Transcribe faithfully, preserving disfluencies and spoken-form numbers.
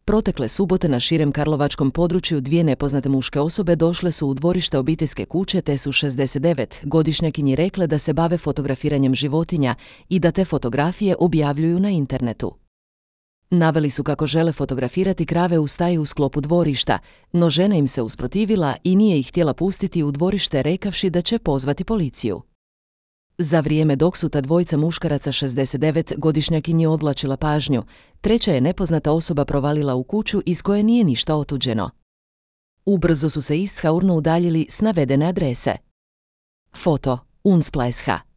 Protekle subote na širem karlovačkom području dvije nepoznate muške osobe došle su u dvorište obiteljske kuće te su šezdesetdevetgodišnjakinji rekle da se bave fotografiranjem životinja i da te fotografije objavljuju na internetu. Naveli su kako žele fotografirati krave u staji u sklopu dvorišta, no žena im se usprotivila i nije ih htjela pustiti u dvorište rekavši da će pozvati policiju. Za vrijeme dok su ta dvojica muškaraca šezdesetdevetgodišnjakinji odvlačila pažnju, treća je nepoznata osoba provalila u kuću iz koje nije ništa otuđeno. Ubrzo su se ishaurno udaljili s navedene adrese. Foto Unsplash.